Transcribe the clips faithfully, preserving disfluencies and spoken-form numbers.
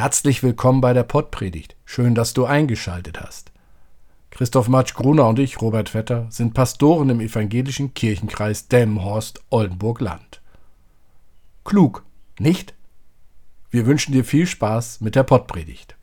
Herzlich willkommen bei der Pottpredigt. Schön, dass du eingeschaltet hast. Christoph Matsch-Gruner und ich, Robert Vetter, sind Pastoren im evangelischen Kirchenkreis Delmenhorst-Oldenburg-Land. Klug, nicht? Wir wünschen dir viel Spaß mit der Pottpredigt.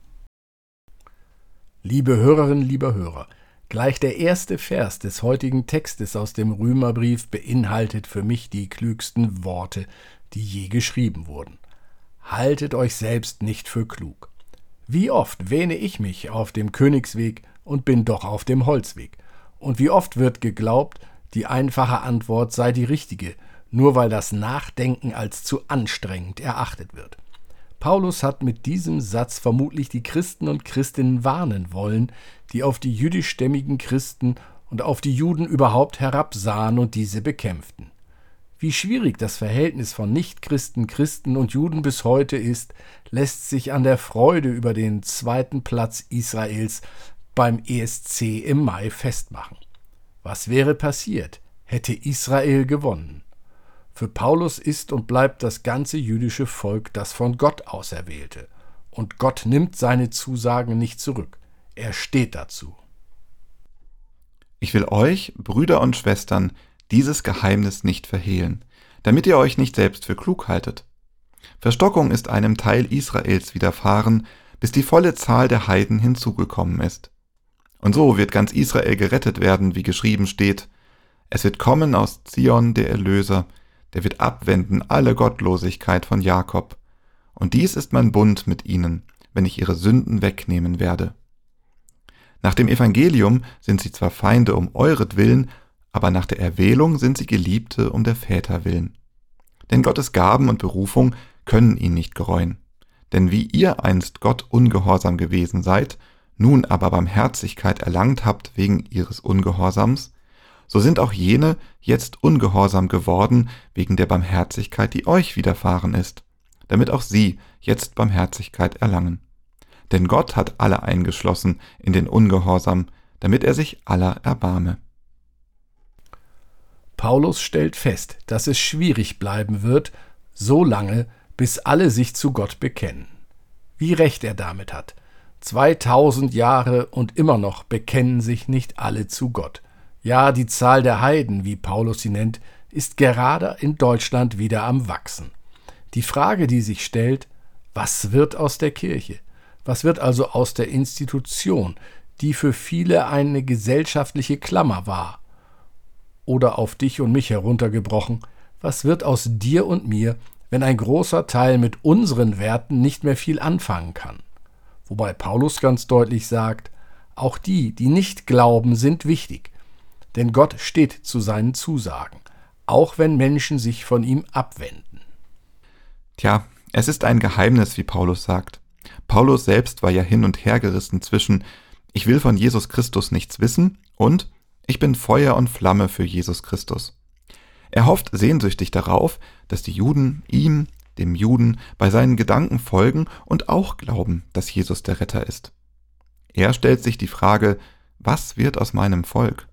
Liebe Hörerinnen, lieber Hörer, gleich der erste Vers des heutigen Textes aus dem Römerbrief beinhaltet für mich die klügsten Worte, die je geschrieben wurden. Haltet euch selbst nicht für klug. Wie oft wähne ich mich auf dem Königsweg und bin doch auf dem Holzweg? Und wie oft wird geglaubt, die einfache Antwort sei die richtige, nur weil das Nachdenken als zu anstrengend erachtet wird? Paulus hat mit diesem Satz vermutlich die Christen und Christinnen warnen wollen, die auf die jüdischstämmigen Christen und auf die Juden überhaupt herabsahen und diese bekämpften. Wie schwierig das Verhältnis von Nichtchristen, Christen und Juden bis heute ist, lässt sich an der Freude über den zweiten Platz Israels beim E S C im Mai festmachen. Was wäre passiert, hätte Israel gewonnen? Für Paulus ist und bleibt das ganze jüdische Volk das von Gott Auserwählte. Und Gott nimmt seine Zusagen nicht zurück. Er steht dazu. Ich will euch, Brüder und Schwestern, dieses Geheimnis nicht verhehlen, damit ihr euch nicht selbst für klug haltet. Verstockung ist einem Teil Israels widerfahren, bis die volle Zahl der Heiden hinzugekommen ist. Und so wird ganz Israel gerettet werden, wie geschrieben steht: Es wird kommen aus Zion der Erlöser, der wird abwenden alle Gottlosigkeit von Jakob. Und dies ist mein Bund mit ihnen, wenn ich ihre Sünden wegnehmen werde. Nach dem Evangelium sind sie zwar Feinde um euretwillen, aber nach der Erwählung sind sie Geliebte um der Väter willen. Denn Gottes Gaben und Berufung können ihn nicht gereuen. Denn wie ihr einst Gott ungehorsam gewesen seid, nun aber Barmherzigkeit erlangt habt wegen ihres Ungehorsams, so sind auch jene jetzt ungehorsam geworden wegen der Barmherzigkeit, die euch widerfahren ist, damit auch sie jetzt Barmherzigkeit erlangen. Denn Gott hat alle eingeschlossen in den Ungehorsam, damit er sich aller erbarme. Paulus stellt fest, dass es schwierig bleiben wird, so lange, bis alle sich zu Gott bekennen. Wie recht er damit hat. zweitausend Jahre und immer noch bekennen sich nicht alle zu Gott. Ja, die Zahl der Heiden, wie Paulus sie nennt, ist gerade in Deutschland wieder am Wachsen. Die Frage, die sich stellt: Was wird aus der Kirche? Was wird also aus der Institution, die für viele eine gesellschaftliche Klammer war? Oder auf dich und mich heruntergebrochen: Was wird aus dir und mir, wenn ein großer Teil mit unseren Werten nicht mehr viel anfangen kann? Wobei Paulus ganz deutlich sagt, auch die, die nicht glauben, sind wichtig. Denn Gott steht zu seinen Zusagen, auch wenn Menschen sich von ihm abwenden. Tja, es ist ein Geheimnis, wie Paulus sagt. Paulus selbst war ja hin und her gerissen zwischen „Ich will von Jesus Christus nichts wissen" und „Ich bin Feuer und Flamme für Jesus Christus". Er hofft sehnsüchtig darauf, dass die Juden ihm, dem Juden, bei seinen Gedanken folgen und auch glauben, dass Jesus der Retter ist. Er stellt sich die Frage: Was wird aus meinem Volk?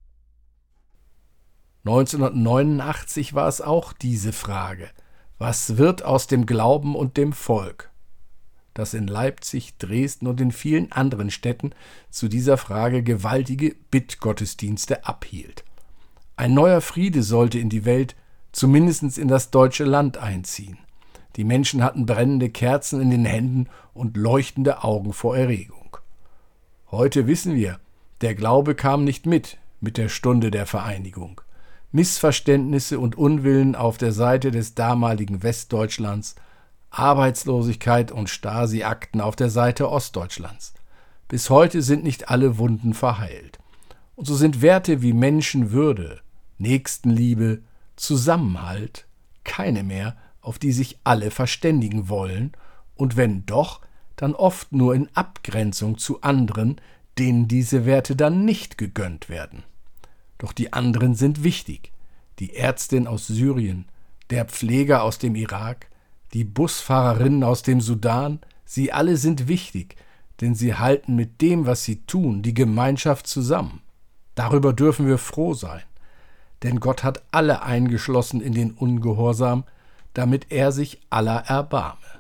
neunzehnhundertneunundachtzig war es auch diese Frage: Was wird aus dem Glauben und dem Volk? Das in Leipzig, Dresden und in vielen anderen Städten zu dieser Frage gewaltige Bittgottesdienste abhielt. Ein neuer Friede sollte in die Welt, zumindest in das deutsche Land, einziehen. Die Menschen hatten brennende Kerzen in den Händen und leuchtende Augen vor Erregung. Heute wissen wir, der Glaube kam nicht mit, mit der Stunde der Vereinigung. Missverständnisse und Unwillen auf der Seite des damaligen Westdeutschlands, Arbeitslosigkeit und Stasi-Akten auf der Seite Ostdeutschlands. Bis heute sind nicht alle Wunden verheilt. Und so sind Werte wie Menschenwürde, Nächstenliebe, Zusammenhalt keine mehr, auf die sich alle verständigen wollen, und wenn doch, dann oft nur in Abgrenzung zu anderen, denen diese Werte dann nicht gegönnt werden. Doch die anderen sind wichtig. Die Ärztin aus Syrien, der Pfleger aus dem Irak, die Busfahrerinnen aus dem Sudan, sie alle sind wichtig, denn sie halten mit dem, was sie tun, die Gemeinschaft zusammen. Darüber dürfen wir froh sein, denn Gott hat alle eingeschlossen in den Ungehorsam, damit er sich aller erbarme.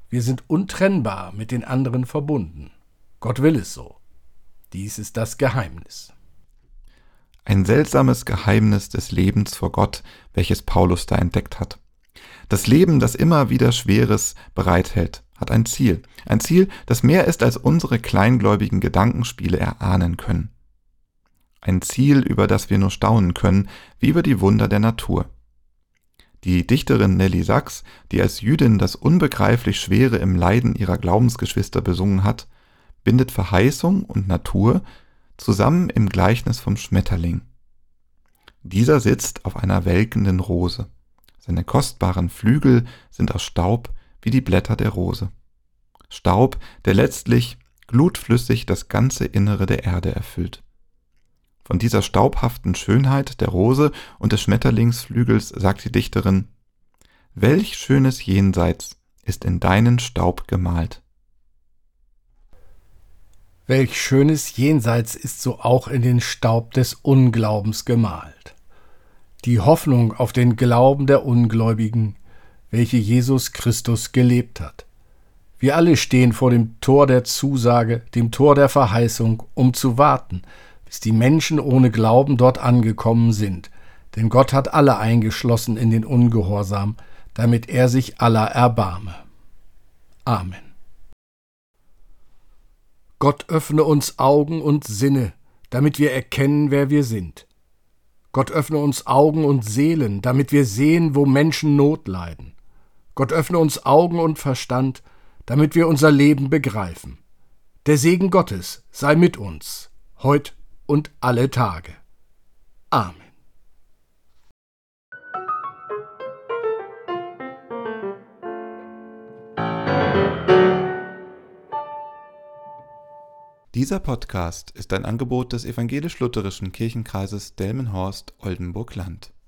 Wir sind untrennbar mit den anderen verbunden. Gott will es so. Dies ist das Geheimnis. Ein seltsames Geheimnis des Lebens vor Gott, welches Paulus da entdeckt hat. Das Leben, das immer wieder Schweres bereithält, hat ein Ziel. Ein Ziel, das mehr ist, als unsere kleingläubigen Gedankenspiele erahnen können. Ein Ziel, über das wir nur staunen können, wie über die Wunder der Natur. Die Dichterin Nelly Sachs, die als Jüdin das unbegreiflich Schwere im Leiden ihrer Glaubensgeschwister besungen hat, bindet Verheißung und Natur zusammen im Gleichnis vom Schmetterling. Dieser sitzt auf einer welkenden Rose. Seine kostbaren Flügel sind aus Staub wie die Blätter der Rose. Staub, der letztlich glutflüssig das ganze Innere der Erde erfüllt. Von dieser staubhaften Schönheit der Rose und des Schmetterlingsflügels sagt die Dichterin: Welch schönes Jenseits ist in deinen Staub gemalt. Welch schönes Jenseits ist so auch in den Staub des Unglaubens gemalt. Die Hoffnung auf den Glauben der Ungläubigen, welche Jesus Christus gelebt hat. Wir alle stehen vor dem Tor der Zusage, dem Tor der Verheißung, um zu warten, bis die Menschen ohne Glauben dort angekommen sind. Denn Gott hat alle eingeschlossen in den Ungehorsam, damit er sich aller erbarme. Amen. Gott öffne uns Augen und Sinne, damit wir erkennen, wer wir sind. Gott öffne uns Augen und Seelen, damit wir sehen, wo Menschen Not leiden. Gott öffne uns Augen und Verstand, damit wir unser Leben begreifen. Der Segen Gottes sei mit uns, heut und alle Tage. Amen. Dieser Podcast ist ein Angebot des evangelisch-lutherischen Kirchenkreises Delmenhorst-Oldenburg-Land.